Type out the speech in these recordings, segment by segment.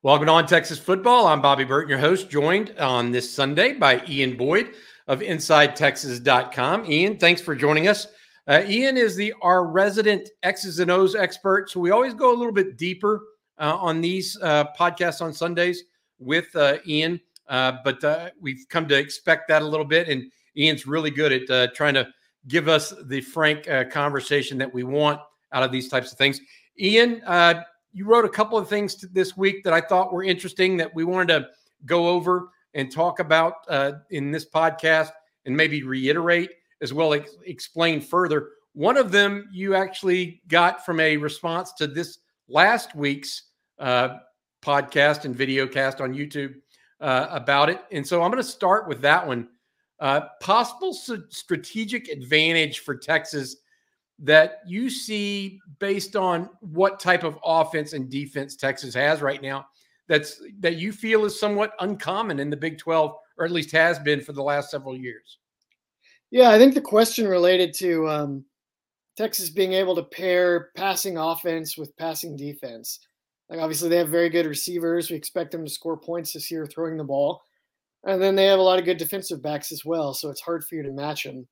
Welcome on Texas Football. I'm Bobby Burton, your host, joined on this Sunday by Ian Boyd of InsideTexas.com. Ian, thanks for joining us. Ian is our resident X's and O's expert, so we always go a little bit deeper on these podcasts on Sundays with Ian, but we've come to expect that a little bit, and Ian's really good at trying to give us the frank conversation that we want out of these types of things. Ian, you wrote a couple of things this week that I thought were interesting that we wanted to go over and talk about in this podcast and maybe reiterate as well as explain further. One of them you actually got from a response to this last week's podcast and video cast on YouTube about it. And so I'm going to start with that one. Possible strategic advantage for Texas that you see based on what type of offense and defense Texas has right now that you feel is somewhat uncommon in the Big 12, or at least has been for the last several years? Yeah, I think the question related to Texas being able to pair passing offense with passing defense. Like, obviously they have very good receivers. We expect them to score points this year throwing the ball. And then they have a lot of good defensive backs as well, so it's hard for you to match them.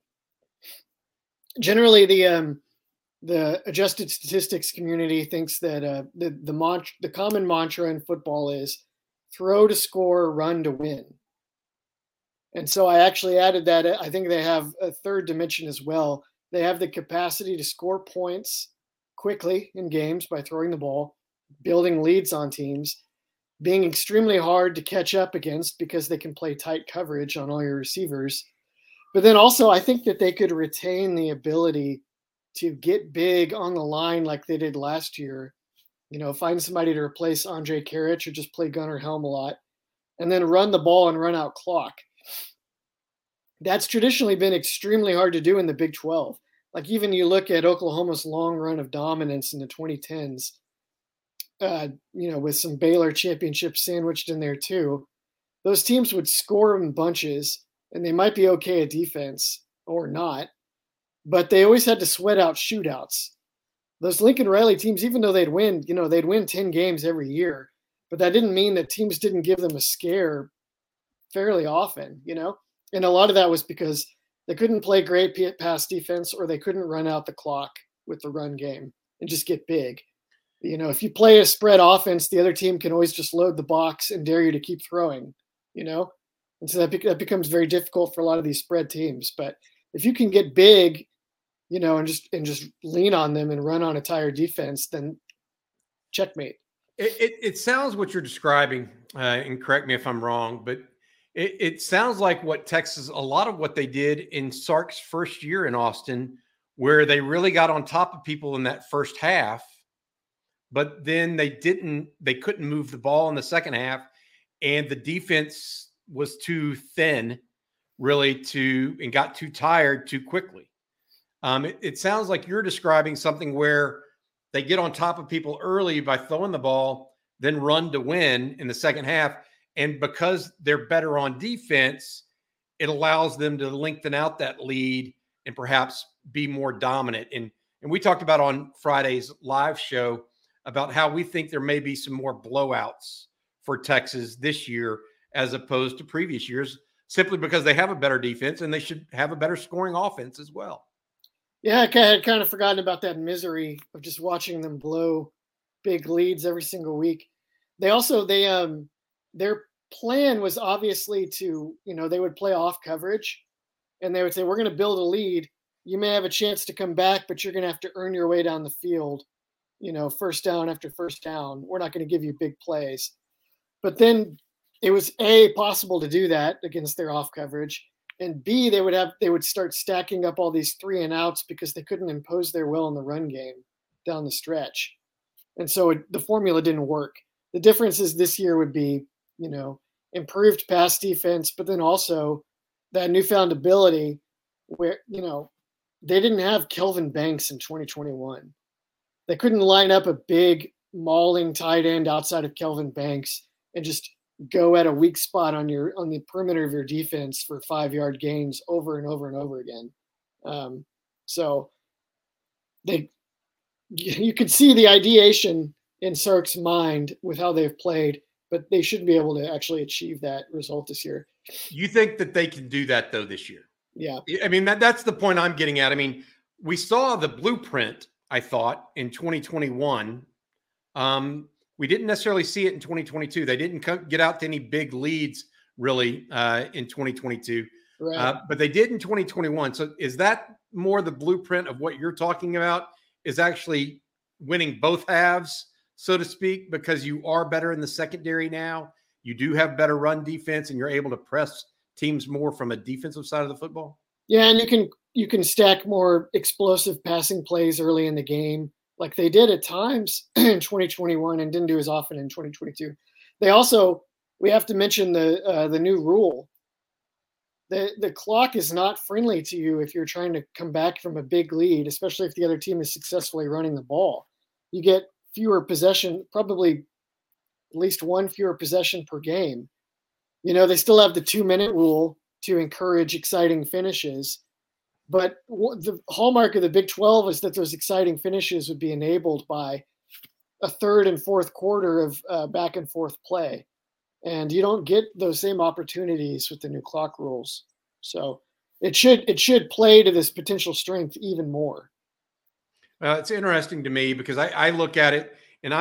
Generally, the adjusted statistics community thinks that the common mantra in football is throw to score, run to win. And so I actually added that. I think they have a third dimension as well. They have the capacity to score points quickly in games by throwing the ball, building leads on teams, being extremely hard to catch up against because they can play tight coverage on all your receivers. But then also, I think that they could retain the ability to get big on the line like they did last year. You know, find somebody to replace Andre Karic or just play Gunnar Helm a lot, and then run the ball and run out clock. That's traditionally been extremely hard to do in the Big 12. Like, even you look at Oklahoma's long run of dominance in the 2010s, with some Baylor championships sandwiched in there too. Those teams would score in bunches, and they might be okay at defense or not, but they always had to sweat out shootouts. Those Lincoln Riley teams, even though they'd win 10 games every year, but that didn't mean that teams didn't give them a scare fairly often, And a lot of that was because they couldn't play great pass defense, or they couldn't run out the clock with the run game and just get big. If you play a spread offense, the other team can always just load the box and dare you to keep throwing, And so that becomes very difficult for a lot of these spread teams. But if you can get big, and just lean on them and run on a tired defense, then checkmate. It sounds what you're describing, and correct me if I'm wrong, but it sounds like what Texas, a lot of what they did in Sark's first year in Austin, where they really got on top of people in that first half, but then they couldn't move the ball in the second half, and the defense was too thin really and got too tired too quickly. It sounds like you're describing something where they get on top of people early by throwing the ball, then run to win in the second half. And because they're better on defense, it allows them to lengthen out that lead and perhaps be more dominant. And we talked about on Friday's live show about how we think there may be some more blowouts for Texas this year as opposed to previous years, simply because they have a better defense and they should have a better scoring offense as well. Yeah, I had kind of forgotten about that misery of just watching them blow big leads every single week. Their plan was obviously to, they would play off coverage and they would say, we're going to build a lead. You may have a chance to come back, but you're going to have to earn your way down the field, first down after first down. We're not going to give you big plays. But then it was possible to do that against their off coverage, and B, they would start stacking up all these 3 and outs because they couldn't impose their will in the run game down the stretch. And so the formula didn't work. The difference is this year would be, improved pass defense, but then also that newfound ability where, they didn't have Kelvin Banks in 2021. They couldn't line up a big mauling tight end outside of Kelvin Banks and just go at a weak spot on the perimeter of your defense for 5-yard gains over and over and over again. So you could see the ideation in Sark's mind with how they've played, but they should be able to actually achieve that result this year. You think that they can do that though this year? Yeah. I mean, that's the point I'm getting at. I mean, we saw the blueprint, I thought, in 2021. We didn't necessarily see it in 2022. They didn't get out to any big leads really in 2022, Right. but they did in 2021. So is that more the blueprint of what you're talking about, is actually winning both halves, so to speak, because you are better in the secondary now? You do have better run defense and you're able to press teams more from a defensive side of the football? Yeah, and you can stack more explosive passing plays early in the game, like they did at times in 2021 and didn't do as often in 2022. We have to mention the new rule. The clock is not friendly to you if you're trying to come back from a big lead, especially if the other team is successfully running the ball. You get fewer possession, probably at least one fewer possession per game. They still have the 2-minute rule to encourage exciting finishes. But the hallmark of the Big 12 is that those exciting finishes would be enabled by a third and fourth quarter of back and forth play. And you don't get those same opportunities with the new clock rules. So it should play to this potential strength even more. It's interesting to me because I look at it and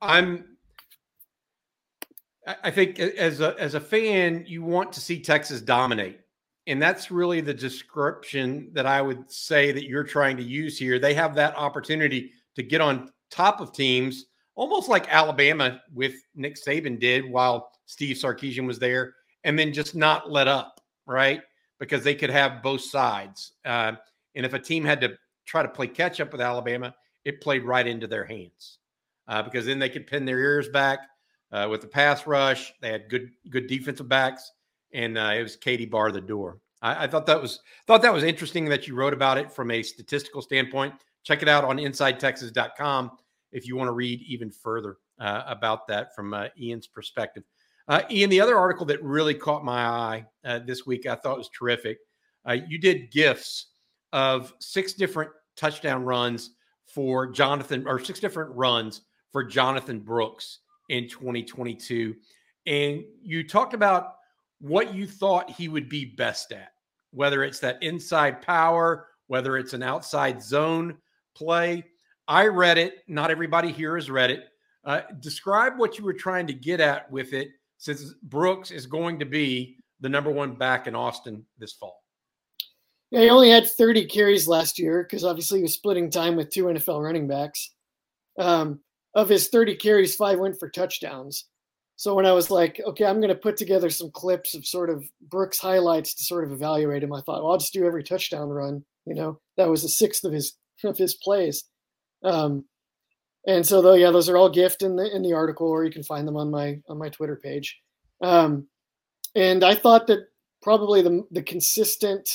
I think as a fan, you want to see Texas dominate. And that's really the description that I would say that you're trying to use here. They have that opportunity to get on top of teams, almost like Alabama with Nick Saban did while Steve Sarkisian was there, and then just not let up, right? Because they could have both sides. And if a team had to try to play catch up with Alabama, it played right into their hands because then they could pin their ears back with the pass rush. They had good defensive backs. And it was Katie bar the door. I thought that was interesting that you wrote about it from a statistical standpoint. Check it out on InsideTexas.com if you want to read even further about that from Ian's perspective. Ian, the other article that really caught my eye this week, I thought was terrific. You did GIFs of 6 different touchdown runs for Jonathan, or 6 different runs for Jonathan Brooks in 2022, and you talked about what you thought he would be best at, whether it's that inside power, whether it's an outside zone play. I read it. Not everybody here has read it. Describe what you were trying to get at with it, since Brooks is going to be the number 1 back in Austin this fall. Yeah, he only had 30 carries last year because obviously he was splitting time with 2 NFL running backs. Of his 30 carries, 5 went for touchdowns. So when I was like, okay, I'm going to put together some clips of sort of Brooks highlights to sort of evaluate him, I thought, well, I'll just do every touchdown run. That was a 6th of his plays. And so those are all GIFed in the article, or you can find them on my Twitter page. And I thought that probably the consistent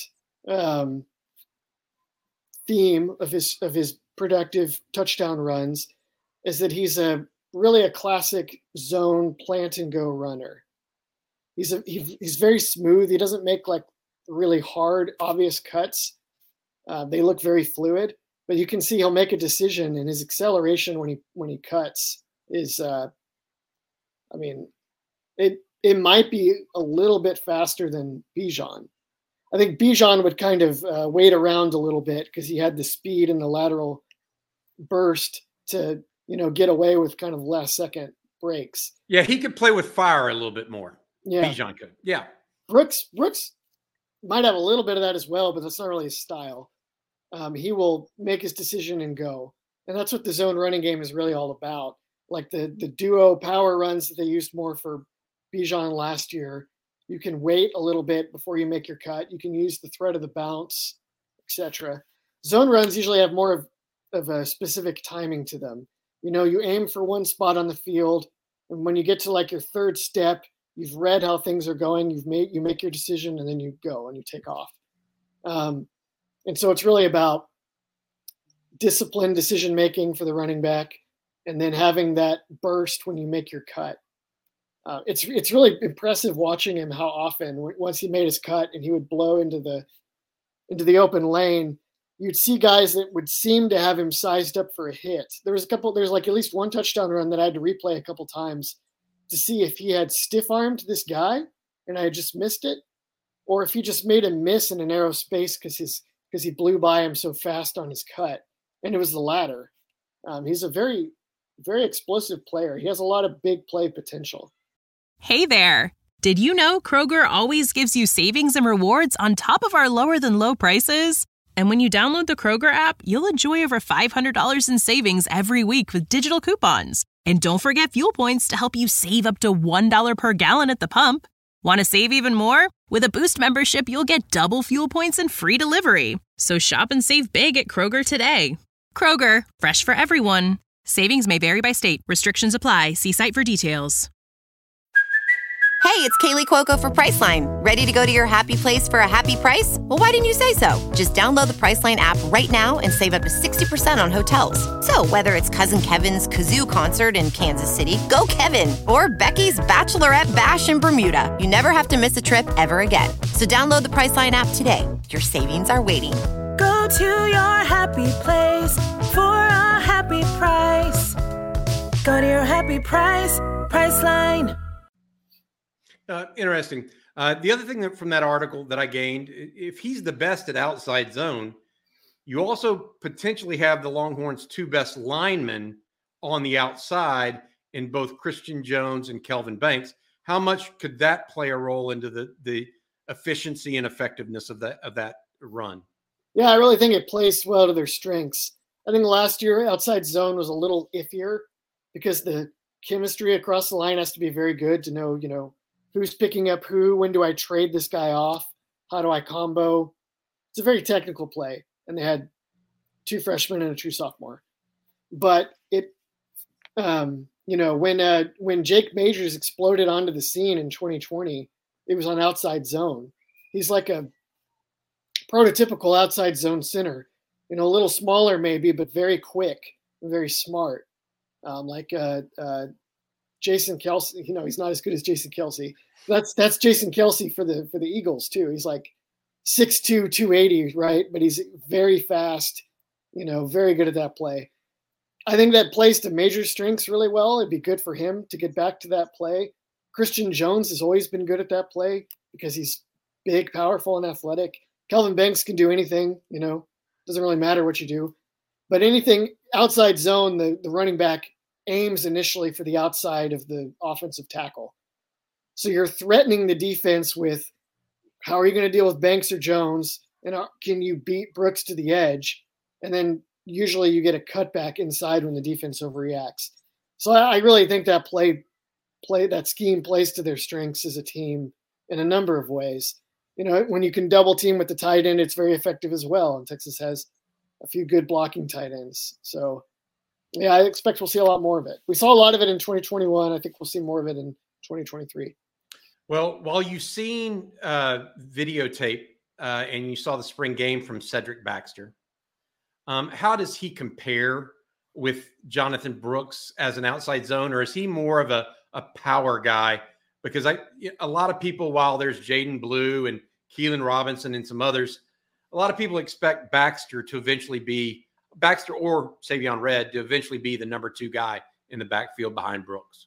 theme of his productive touchdown runs is that he's really a classic zone plant and go runner. He's very smooth. He doesn't make like really hard, obvious cuts. They look very fluid, but you can see he'll make a decision, and his acceleration when he cuts is, it might be a little bit faster than Bijan. I think Bijan would kind of wait around a little bit because he had the speed and the lateral burst to get away with kind of last second breaks. Yeah, he could play with fire a little bit more. Yeah. Bijan could. Yeah. Brooks might have a little bit of that as well, but that's not really his style. He will make his decision and go. And that's what the zone running game is really all about. Like the duo power runs that they used more for Bijan last year. You can wait a little bit before you make your cut. You can use the threat of the bounce, etc. Zone runs usually have more of a specific timing to them. You aim for one spot on the field, and when you get to like your third step, you've read how things are going, you make your decision, and then you go and you take off. And so it's really about disciplined decision making for the running back, and then having that burst when you make your cut. It's really impressive watching him how often once he made his cut and he would blow into the open lane, you'd see guys that would seem to have him sized up for a hit. There's like at least one touchdown run that I had to replay a couple times to see if he had stiff-armed this guy and I had just missed it, or if he just made a miss in a narrow space because he blew by him so fast on his cut, and it was the latter. He's a very, very explosive player. He has a lot of big play potential. Hey there. Did you know Kroger always gives you savings and rewards on top of our lower-than-low prices? And when you download the Kroger app, you'll enjoy over $500 in savings every week with digital coupons. And don't forget fuel points to help you save up to $1 per gallon at the pump. Want to save even more? With a Boost membership, you'll get double fuel points and free delivery. So shop and save big at Kroger today. Kroger, fresh for everyone. Savings may vary by state. Restrictions apply. See site for details. Hey, it's Kaylee Cuoco for Priceline. Ready to go to your happy place for a happy price? Well, why didn't you say so? Just download the Priceline app right now and save up to 60% on hotels. So whether it's Cousin Kevin's Kazoo Concert in Kansas City, go Kevin, or Becky's Bachelorette Bash in Bermuda, you never have to miss a trip ever again. So download the Priceline app today. Your savings are waiting. Go to your happy place for a happy price. Go to your happy price, Priceline. Interesting. The other thing from that article that I gained, if he's the best at outside zone, you also potentially have the Longhorns' two best linemen on the outside in both Christian Jones and Kelvin Banks. How much could that play a role into the efficiency and effectiveness of that run? Yeah, I really think it plays well to their strengths. I think last year outside zone was a little iffier because the chemistry across the line has to be very good to know, who's picking up who, when do I trade this guy off, how do I combo? It's a very technical play, and they had two freshmen and a true sophomore. But it, when Jake Majors exploded onto the scene in 2020, it was on outside zone. He's like a prototypical outside zone center, a little smaller maybe, but very quick and very smart. Jason Kelce, he's not as good as Jason Kelce. That's Jason Kelce for the Eagles too. He's like 6'2", 280, right? But he's very fast, very good at that play. I think that plays to Major strengths really well. It'd be good for him to get back to that play. Christian Jones has always been good at that play because he's big, powerful, and athletic. Kelvin Banks can do anything, doesn't really matter what you do. But anything outside zone, the running back aims initially for the outside of the offensive tackle. So you're threatening the defense with how are you going to deal with Banks or Jones? And can you beat Brooks to the edge? And then usually you get a cutback inside when the defense overreacts. So I really think that that scheme plays to their strengths as a team in a number of ways. When you can double team with the tight end, it's very effective as well. And Texas has a few good blocking tight ends. So yeah, I expect we'll see a lot more of it. We saw a lot of it in 2021. I think we'll see more of it in 2023. Well, while you've seen videotape and you saw the spring game from Cedric Baxter, how does he compare with Jonathan Brooks as an outside zone, or is he more of a power guy? Because a lot of people, while there's Jaden Blue and Keelan Robinson and some others, a lot of people expect Baxter or Savion Red to eventually be the number 2 guy in the backfield behind Brooks.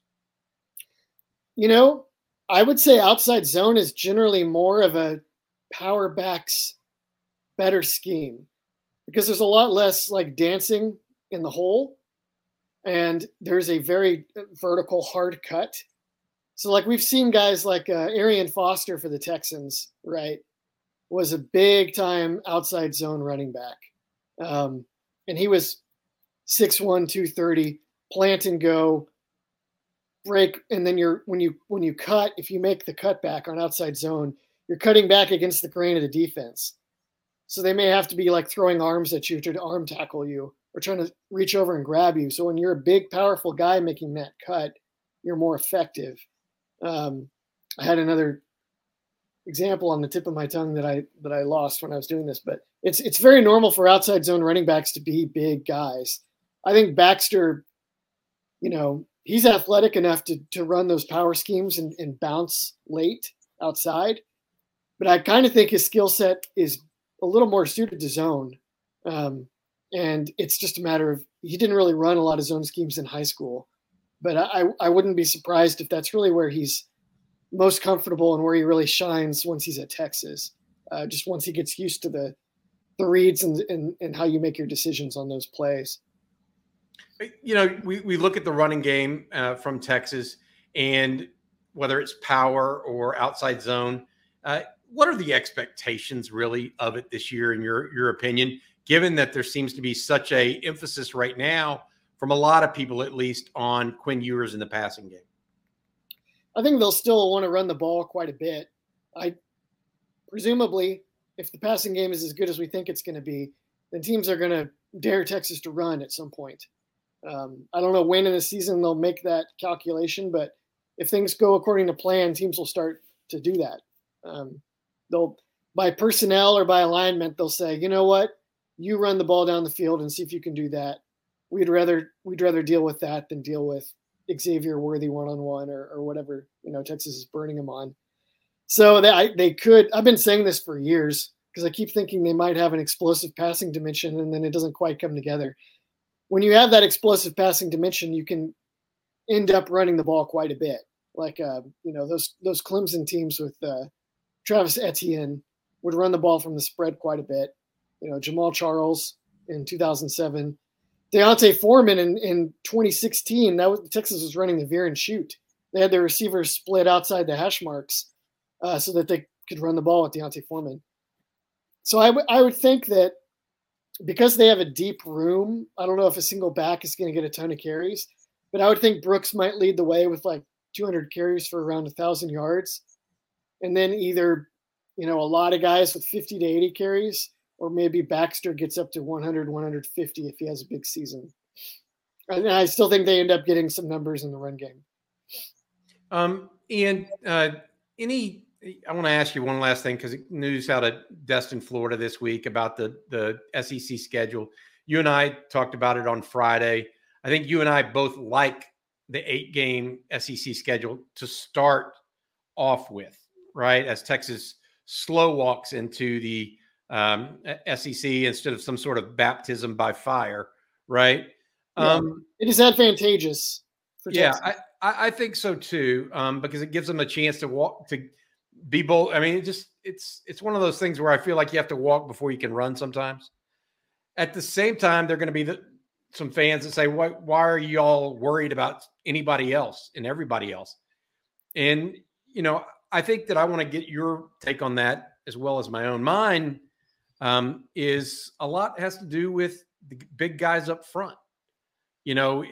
I would say outside zone is generally more of a power backs better scheme because there's a lot less like dancing in the hole and there's a very vertical hard cut. So like we've seen guys like Arian Foster for the Texans, right, was a big time outside zone running back. And he was 6'1", 230, plant and go, break, and then when you cut, if you make the cutback on outside zone, you're cutting back against the grain of the defense. So they may have to be like throwing arms at you to arm tackle you or trying to reach over and grab you. So when you're a big, powerful guy making that cut, you're more effective. I had another example on the tip of my tongue that I lost when I was doing this, but it's very normal for outside zone running backs to be big guys. I think Baxter, he's athletic enough to run those power schemes and bounce late outside, but I kind of think his skill set is a little more suited to zone. And it's just a matter of, he didn't really run a lot of zone schemes in high school, But I wouldn't be surprised if that's really where he's most comfortable and where he really shines once he's at Texas. Just once he gets used to the reads and how you make your decisions on those plays. We look at the running game from Texas, and whether it's power or outside zone, what are the expectations really of it this year, in your opinion, given that there seems to be such a emphasis right now from a lot of people, at least, on Quinn Ewers in the passing game? I think they'll still want to run the ball quite a bit. Presumably, if the passing game is as good as we think it's going to be, then teams are going to dare Texas to run at some point. I don't know when in the season they'll make that calculation, but if things go according to plan, teams will start to do that. They'll, by personnel or by alignment, they'll say, you know what, you run the ball down the field and see if you can do that. We'd rather deal with that than deal with Xavier Worthy one-on-one or whatever, Texas is burning them on. So they could, I've been saying this for years because I keep thinking they might have an explosive passing dimension and then it doesn't quite come together. When you have that explosive passing dimension, you can end up running the ball quite a bit. Like, those Clemson teams with Travis Etienne would run the ball from the spread quite a bit. Jamal Charles in 2007. Deontay Foreman in 2016, Texas was running the veer and shoot. They had their receivers split outside the hash marks so that they could run the ball with Deontay Foreman. So I would think that because they have a deep room, I don't know if a single back is going to get a ton of carries, but I would think Brooks might lead the way with like 200 carries for around 1,000 yards. And then either, a lot of guys with 50 to 80 carries, or maybe Baxter gets up to 100, 150 if he has a big season. And I still think they end up getting some numbers in the run game. Ian, I want to ask you one last thing, because news out of Destin, Florida this week about the SEC schedule. You and I talked about it on Friday. I think you and I both like the 8-game SEC schedule to start off with, right? As Texas slow walks into the SEC instead of some sort of baptism by fire, right? Yeah, it is advantageous for Texas. Yeah, I think so too, because it gives them a chance to be bold. I mean, it's one of those things where I feel like you have to walk before you can run sometimes. At the same time, there are going to be some fans that say, why are you all worried about anybody else and everybody else? And, I think that I want to get your take on that as well as my own. Mine is a lot has to do with the big guys up front. The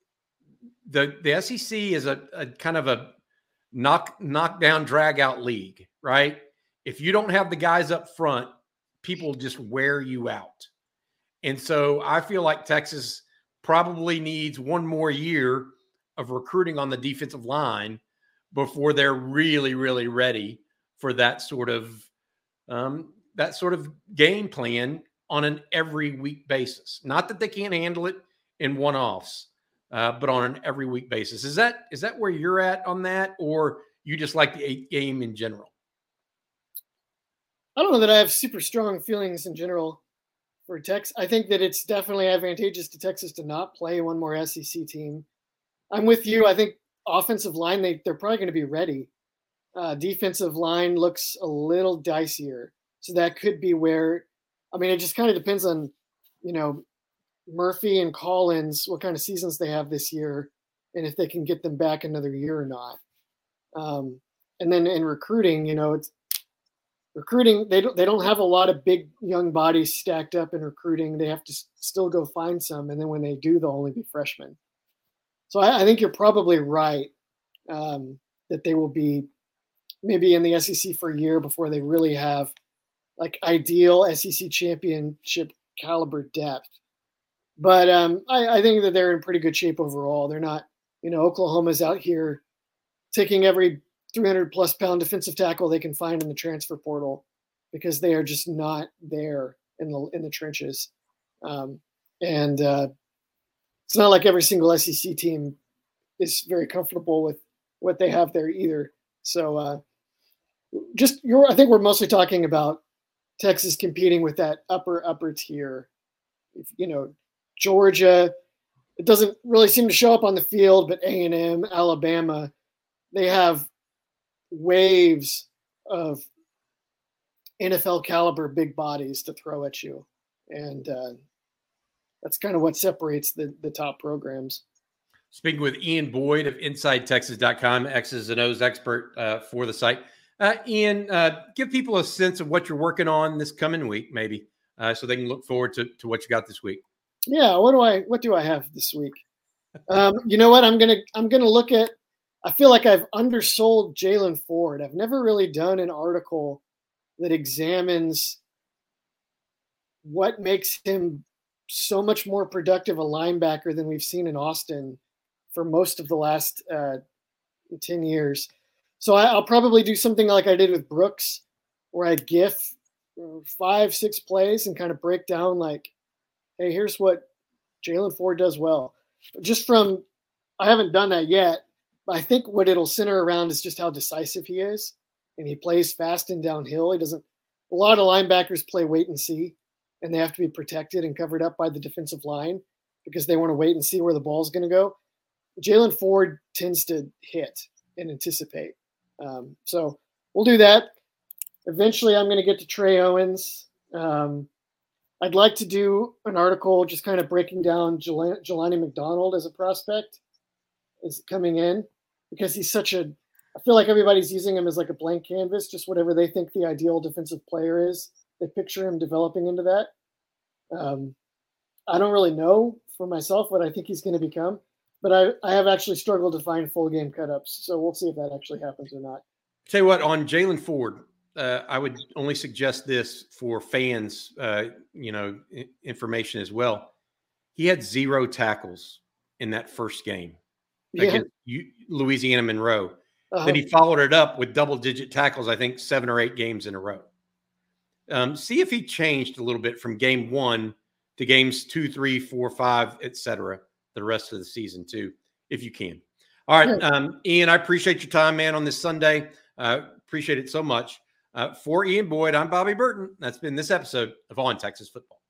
SEC is a kind of a knock down, drag out league, right? If you don't have the guys up front, people just wear you out. And so I feel like Texas probably needs one more year of recruiting on the defensive line before they're really, really ready for that sort of game plan on an every week basis. Not that they can't handle it in one-offs, but on an every week basis. Is that where you're at on that, or you just like the 8-game in general? I don't know that I have super strong feelings in general for Texas. I think that it's definitely advantageous to Texas to not play one more SEC team. I'm with you. I think offensive line, they're probably going to be ready. Defensive line looks a little dicier. So that could be where, it just kind of depends on, Murphy and Collins, what kind of seasons they have this year, and if they can get them back another year or not. And then in recruiting, it's recruiting. They don't have a lot of big young bodies stacked up in recruiting. They have to still go find some, and then when they do, they'll only be freshmen. So I think you're probably right that they will be maybe in the SEC for a year before they really have like ideal SEC championship caliber depth. But I think that they're in pretty good shape overall. They're not, Oklahoma's out here taking every 300-plus pound defensive tackle they can find in the transfer portal because they are just not there in the trenches. It's not like every single SEC team is very comfortable with what they have there either. So I think we're mostly talking about Texas competing with that upper tier. Georgia, it doesn't really seem to show up on the field, but A&M, Alabama, they have waves of NFL caliber big bodies to throw at you. And that's kind of what separates the top programs. Speaking with Ian Boyd of InsideTexas.com, X's and O's expert for the site. Ian, give people a sense of what you're working on this coming week, maybe, so they can look forward to what you got this week. Yeah, what do I have this week? You know what? I'm gonna look at. I feel like I've undersold Jaylan Ford. I've never really done an article that examines what makes him so much more productive a linebacker than we've seen in Austin for most of the last 10 years. So I'll probably do something like I did with Brooks, where I GIF 5-6 plays and kind of break down like, hey, here's what Jaylan Ford does well. I haven't done that yet, but I think what it'll center around is just how decisive he is. And he plays fast and downhill. A lot of linebackers play wait and see, and they have to be protected and covered up by the defensive line because they want to wait and see where the ball's going to go. Jaylan Ford tends to hit and anticipate. So we'll do that. Eventually I'm going to get to Trey Owens. I'd like to do an article just kind of breaking down Jelani McDonald as a prospect is coming in, because he's I feel like everybody's using him as like a blank canvas, just whatever they think the ideal defensive player is. They picture him developing into that. I don't really know for myself what I think he's going to become, but I have actually struggled to find full game cut-ups. So we'll see if that actually happens or not. Tell you what, on Jaylan Ford, I would only suggest this for fans, information as well. He had 0 tackles in that first game against Louisiana Monroe. Then he followed it up with double-digit tackles, I think 7 or 8 games in a row. See if he changed a little bit from game 1 to games 2, 3, 4, 5, etc. the rest of the season too, if you can. All right, Ian, I appreciate your time, man, on this Sunday. Appreciate it so much. For Ian Boyd, I'm Bobby Burton. That's been this episode of On Texas Football.